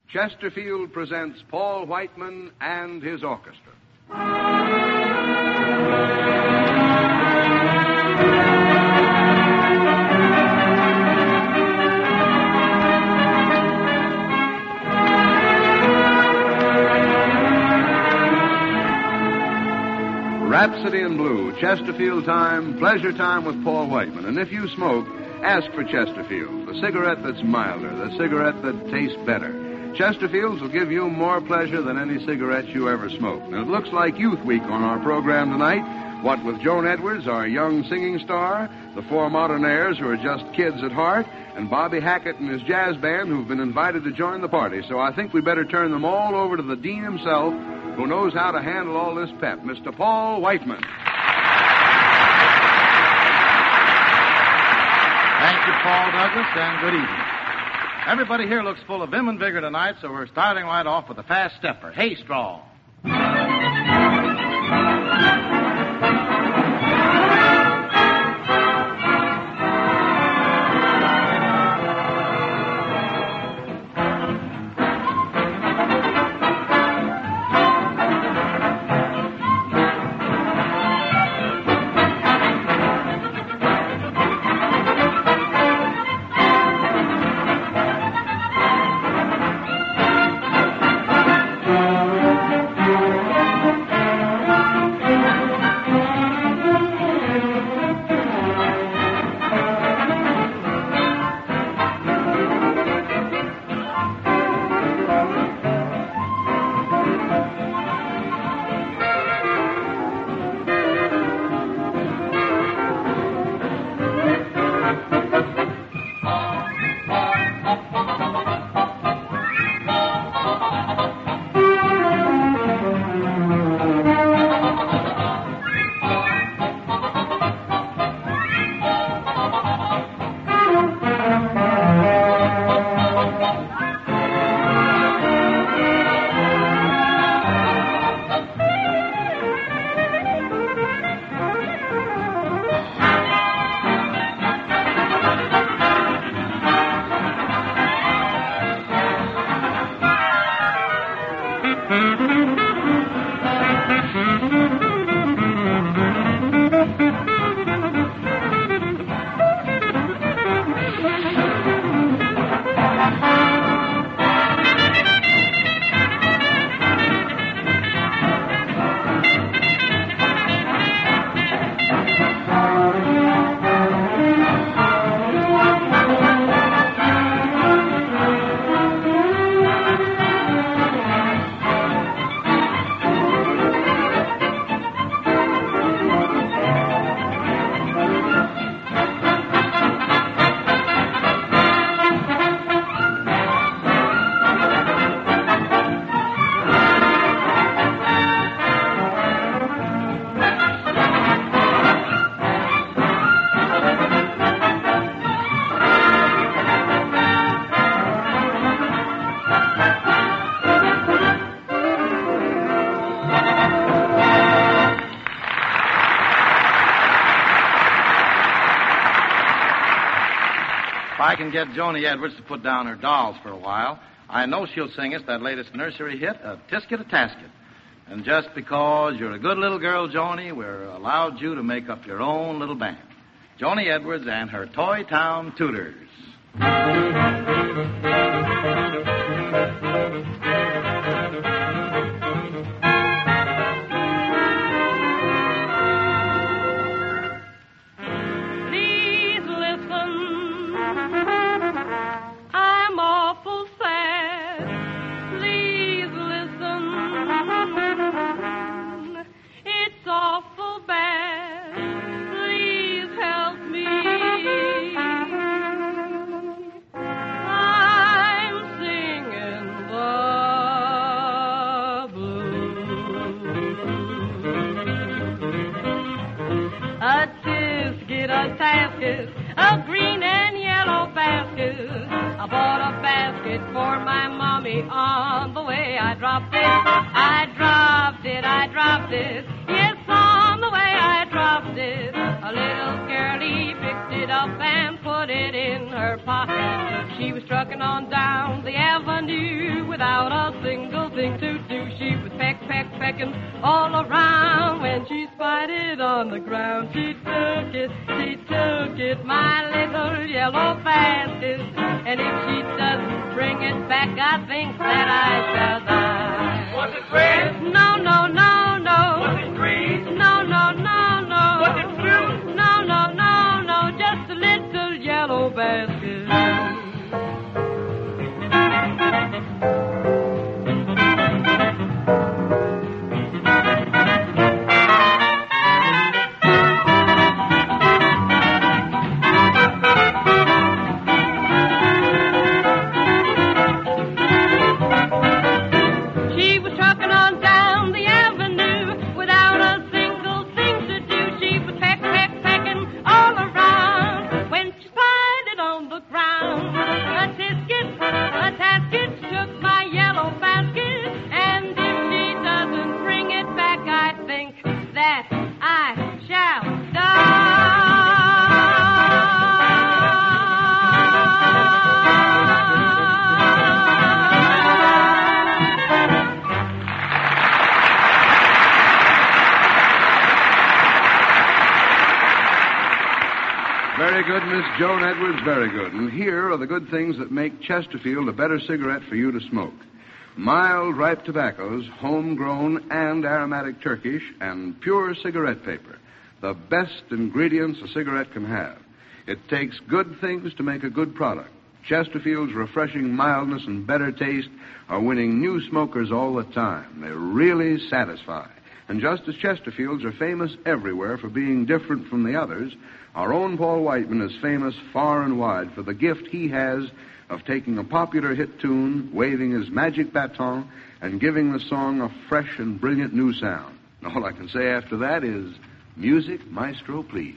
Chesterfield presents Paul Whiteman and his orchestra. Rhapsody in Blue, Chesterfield time, pleasure time with Paul Whiteman. And if you smoke, ask for Chesterfield, the cigarette that's milder, the cigarette that tastes better. Chesterfields will give you more pleasure than any cigarette you ever smoked. And it looks like Youth Week on our program tonight. What with Joan Edwards, our young singing star, the four modernaires who are just kids at heart, and Bobby Hackett and his jazz band who've been invited to join the party. So I think we better turn them all over to the dean himself, who knows how to handle all this pep, Mr. Paul Whiteman. Thank you, Paul Douglas, and good evening. Everybody here looks full of vim and vigor tonight, so we're starting right off with a fast stepper. Hey, Straw. I can get Joni Edwards to put down her dolls for a while, I know she'll sing us that latest nursery hit, a Tisket-a-Tasket. And just because you're a good little girl, Joni, we're allowed you to make up your own little band. Joni Edwards and her Toy Town Tutors. A green and yellow basket. I bought a basket for my mommy. On the way I dropped it. Yes, on the way I dropped it. A little girlie picked it up and put it in her pocket. She was trucking on down the avenue without a single thing to do. She was pecking all around when she spied it on the ground. She took it, my little yellow basket. And if she doesn't bring it back, I think that I shall die. Was it red? No, no, no, no. Was it green? No, no, no, no. Was it blue? No, no, no, no. Just a little yellow basket. She was trucking on down the avenue without a single thing to do. She was pecking all around when she spied it on the ground. A tasket took my yellow basket, and if she doesn't bring it back, I think that I shall Very good, Miss Joan Edwards, very good. And here are the good things that make Chesterfield a better cigarette for you to smoke. Mild, ripe tobaccos, homegrown and aromatic Turkish, and pure cigarette paper. The best ingredients a cigarette can have. It takes good things to make a good product. Chesterfield's refreshing mildness and better taste are winning new smokers all the time. They really satisfy. And just as Chesterfields are famous everywhere for being different from the others, our own Paul Whiteman is famous far and wide for the gift he has of taking a popular hit tune, waving his magic baton, and giving the song a fresh and brilliant new sound. All I can say after that is, music, maestro, please.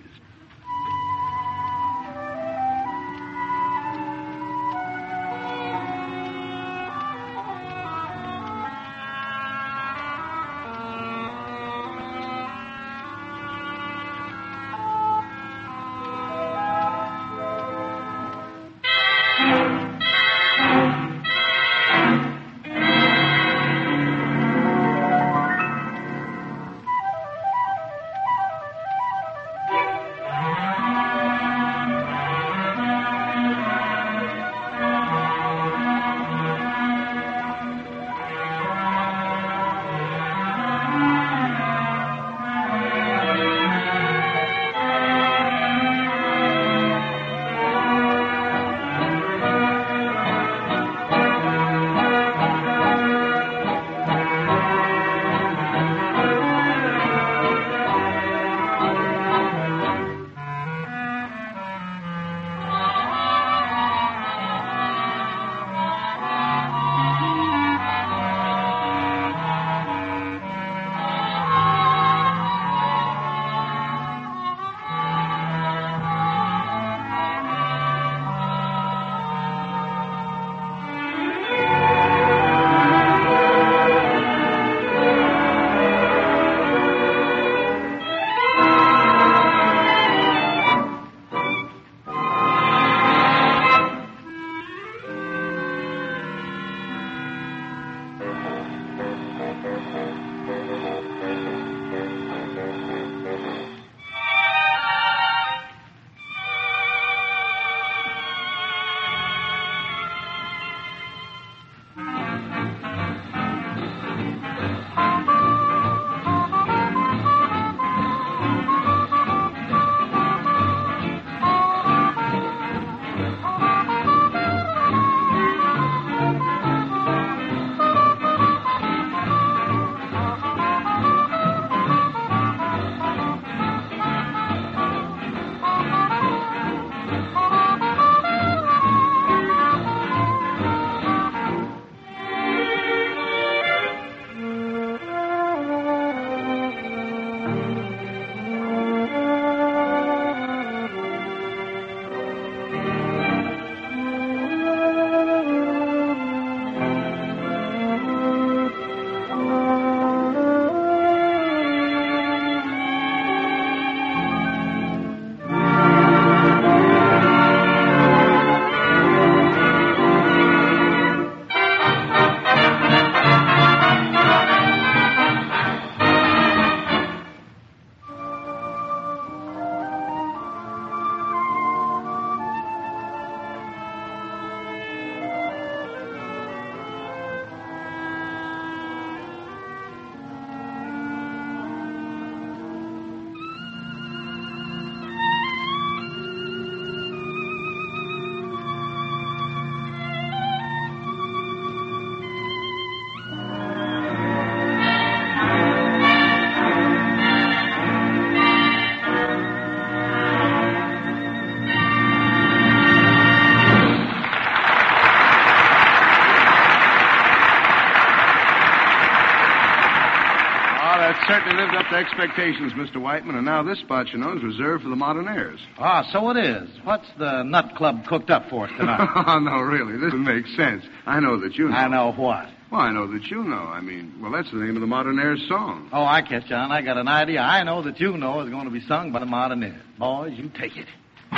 certainly lived up to expectations, Mr. Whiteman, and now this spot, you know, is reserved for the Modernaires. Ah, so it is. What's the Nut Club cooked up for us tonight? Oh, no, really. This makes sense. I know that you know. I know what? Well, I know that you know. I mean, well, that's the name of the Modernaires song. Oh, I catch on. I got an idea. I know that you know is going to be sung by the Modernaires. Boys, you take it.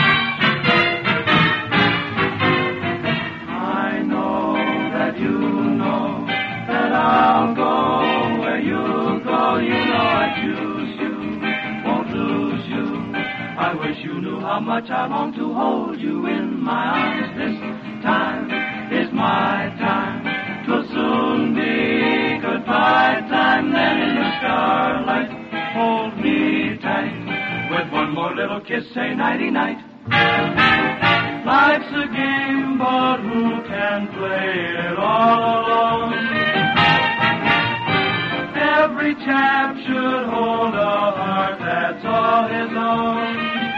I know that you know that I'll go where you go. You know I choose you, won't lose you. I wish you knew how much I long to hold you in my arms. This time is my time. 'Twill soon be goodbye time. Then in the starlight, hold me tight. With one more little kiss, say nighty-night. Life's a game, but who can play it all alone? Every chap should hold a heart that's all his own.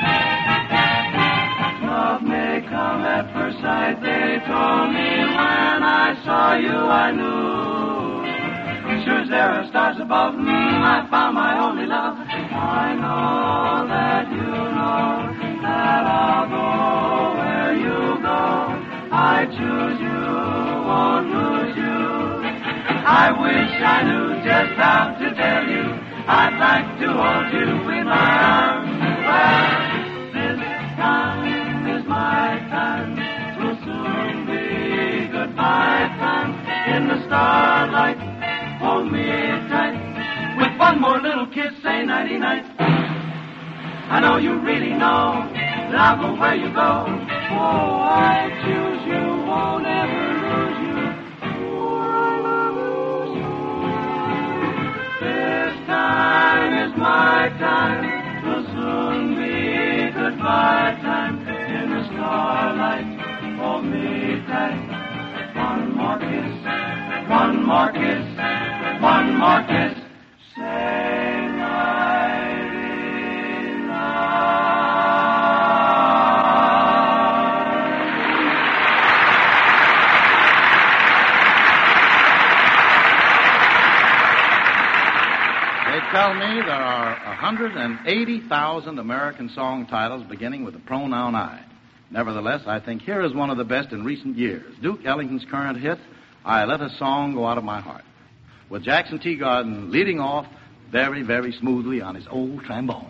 Love may come at first sight, they told me. When I saw you, I knew. Sure as there are stars above me, I found my only love. I know that you know that I'll go where you go. I choose you, won't lose you. I wish I knew just how to tell you. I'd like to hold you in my arms. Well, this time is my time. 'Twill soon be goodbye time. In the starlight, hold me tight. With one more little kiss, say nighty-night. I know you really know that I'll go where you go. Oh, I choose you, won't ever lose you. Oh, I love you so. This time is my time. 'Twill soon be goodbye time. In the starlight, hold me tight. One more kiss, one more kiss, one more kiss. Say They tell me there are 180,000 American song titles beginning with the pronoun I. Nevertheless, I think here is one of the best in recent years. Duke Ellington's current hit, I Let a Song Go Out of My Heart, with Jackson Teagarden leading off very, very smoothly on his old trombone.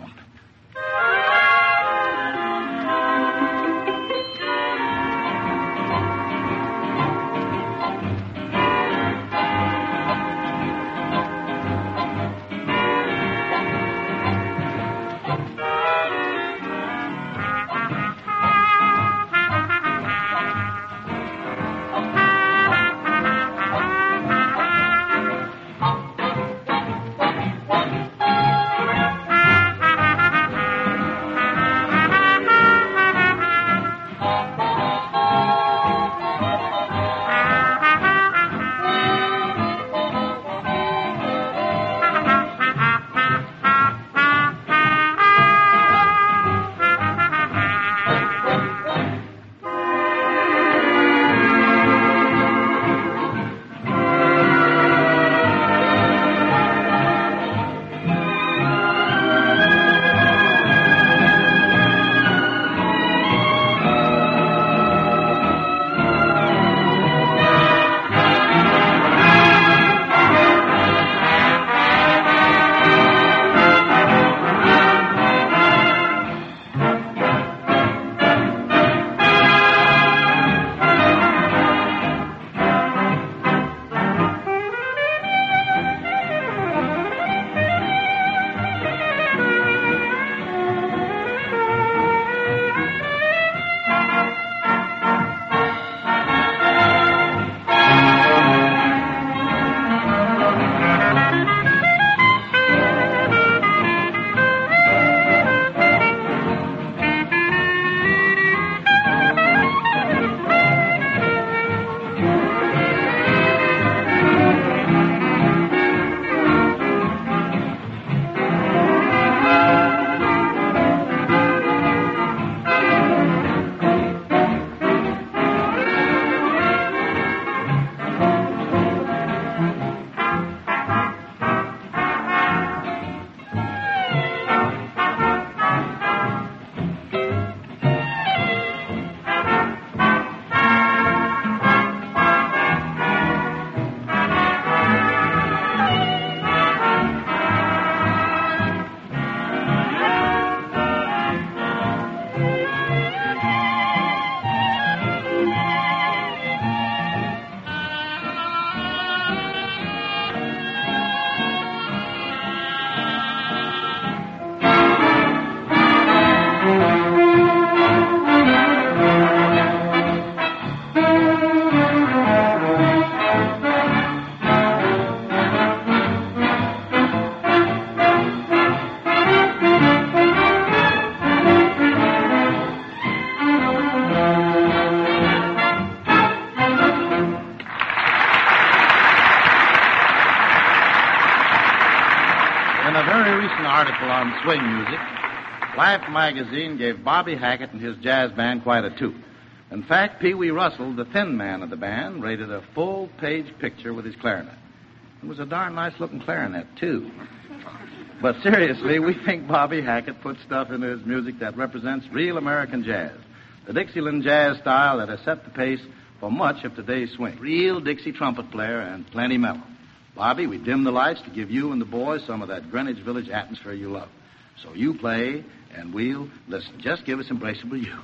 very recent article on swing music, Life magazine gave Bobby Hackett and his jazz band quite a toot. In fact, Pee Wee Russell, the thin man of the band, rated a full-page picture with his clarinet. It was a darn nice-looking clarinet, too. But seriously, we think Bobby Hackett put stuff into his music that represents real American jazz. The Dixieland jazz style that has set the pace for much of today's swing. Real Dixie trumpet player and plenty mellow. Bobby, we dim the lights to give you and the boys some of that Greenwich Village atmosphere you love. So you play, and we'll listen. Just give us Embraceable You.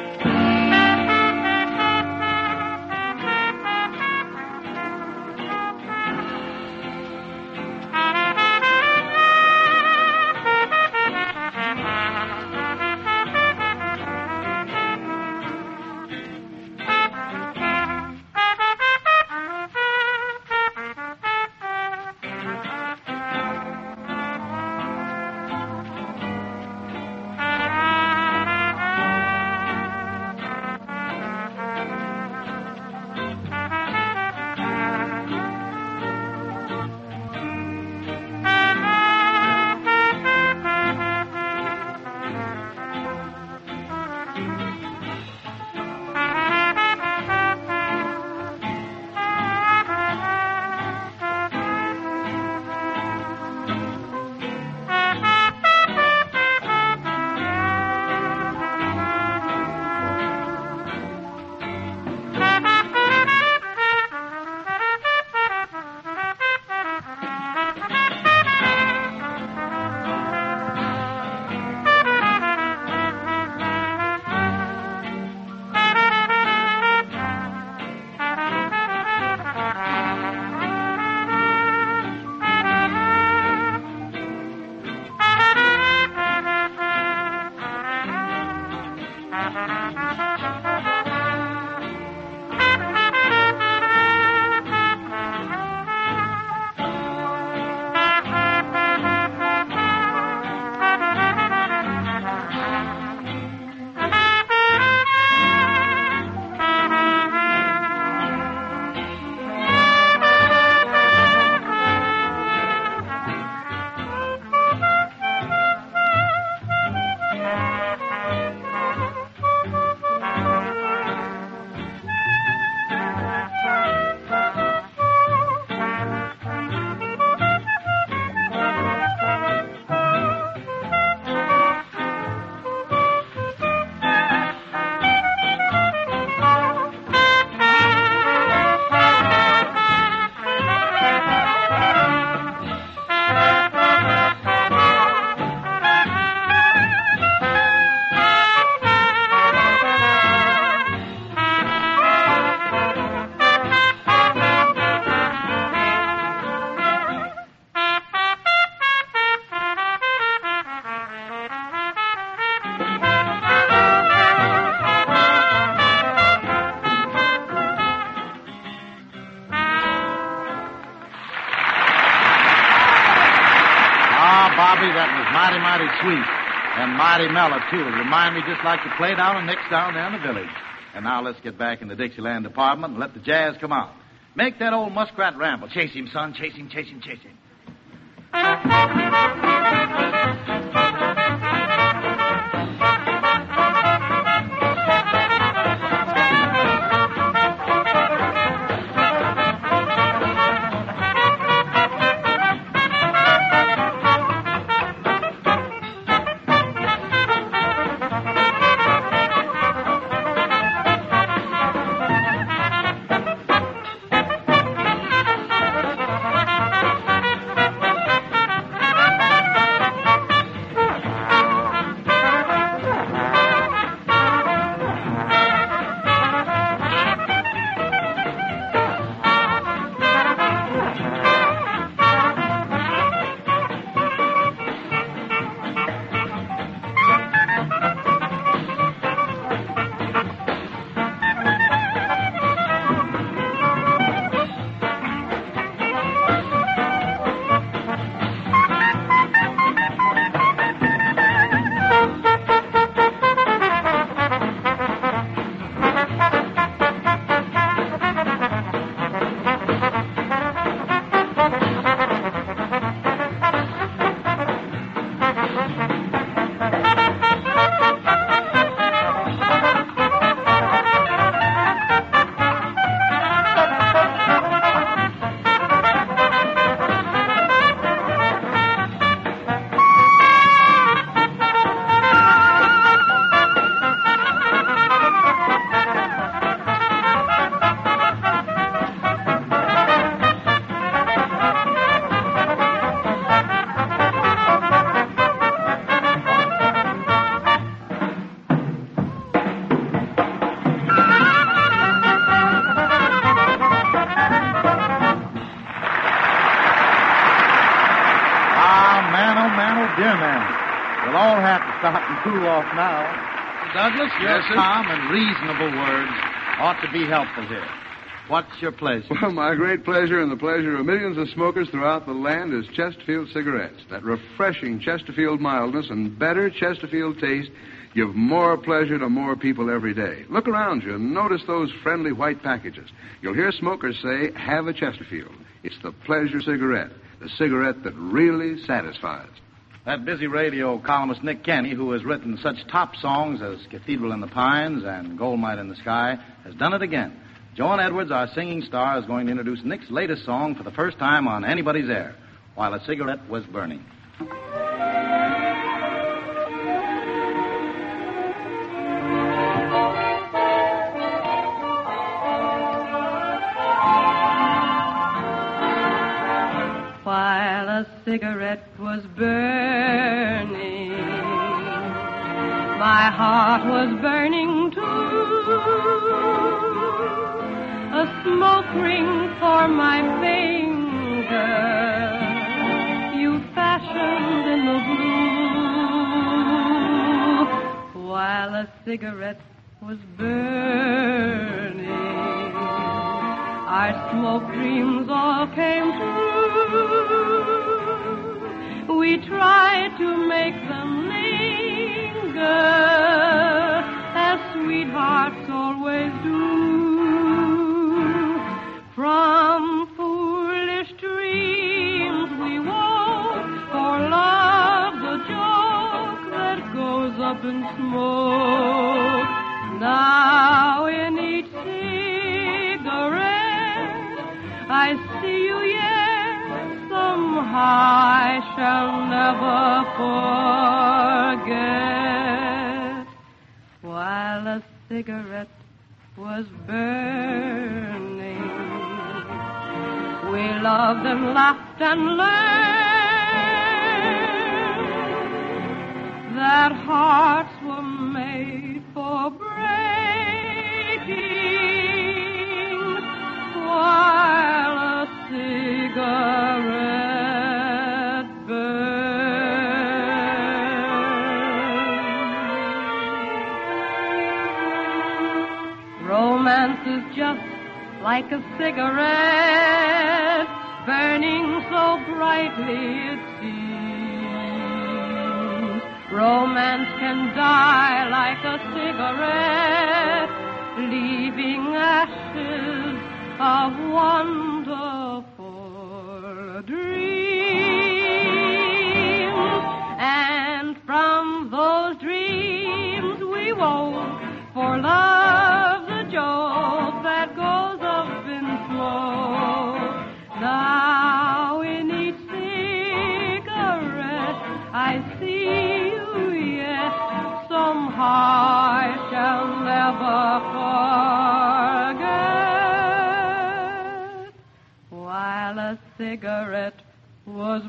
Mighty sweet and mighty mellow, too. It remind me just like you play down and Nick's down there in the village. And now let's get back in the Dixieland department and let the jazz come out. Make that old muskrat ramble. Chase him, son. Chase him, chase him, chase him. We'll all have to stop and cool off now. Douglas, your Yes, sir? calm and reasonable words ought to be helpful here. What's your pleasure? Well, my great pleasure and the pleasure of millions of smokers throughout the land is Chesterfield cigarettes. That refreshing Chesterfield mildness and better Chesterfield taste give more pleasure to more people every day. Look around you and notice those friendly white packages. You'll hear smokers say, have a Chesterfield. It's the pleasure cigarette, the cigarette that really satisfies. That busy radio columnist Nick Kenny, who has written such top songs as Cathedral in the Pines and Goldmine in the Sky, has done it again. Joan Edwards, our singing star, is going to introduce Nick's latest song for the first time on anybody's air, While a Cigarette Was Burning. While a cigarette was burning, my heart was burning too. A smoke ring for my finger, you fashioned in the blue. While a cigarette was burning, our smoke dreams all came true. We tried to make them linger, as sweethearts always do. From foolish dreams we woke, for love, the joke that goes up in smoke. Now in each cigarette I see you yet, somehow I shall never forget. While a cigarette was burning, we loved and laughed and learned that hearts were made for breaking, while a cigarette burned. Romance is just like a cigarette, burning so brightly it seems. Romance can die like a cigarette, leaving ashes of wonderful dreams. And from those dreams we woke, for love, the joke that goes up in smoke. Now in each cigarette I see you yet, somehow I shall never forget. While a cigarette was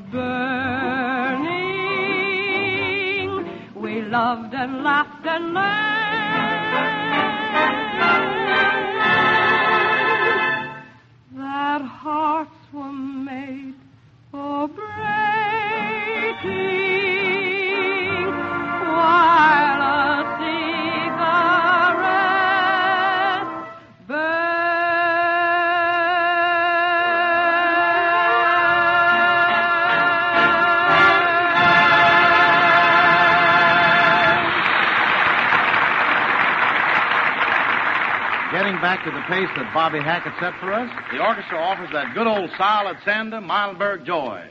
burning, we loved and laughed and learned that hearts were made for breaking, while a cigarette Getting back to the pace that Bobby Hackett set for us, the orchestra offers that good old solid Sanda Milenberg Joys.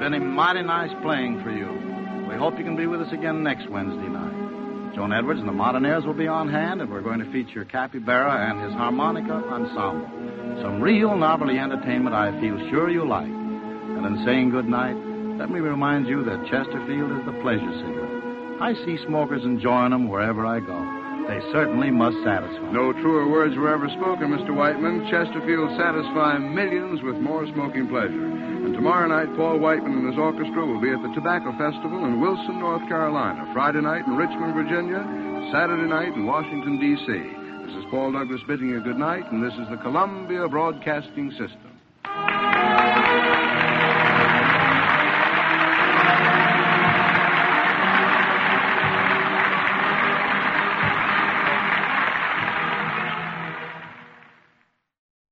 any mighty nice playing for you. We hope you can be with us again next Wednesday night. Joan Edwards and the Modernaires will be on hand, and we're going to feature Capybara and his harmonica ensemble. Some real novelty entertainment I feel sure you'll like. And in saying good night, let me remind you that Chesterfield is the pleasure cigarette. I see smokers enjoying them wherever I go. They certainly must satisfy. No truer words were ever spoken, Mr. Whiteman. Chesterfield satisfy millions with more smoking pleasure. And tomorrow night, Paul Whiteman and his orchestra will be at the Tobacco Festival in Wilson, North Carolina. Friday night in Richmond, Virginia. Saturday night in Washington, D.C. This is Paul Douglas bidding you good night, and this is the Columbia Broadcasting System.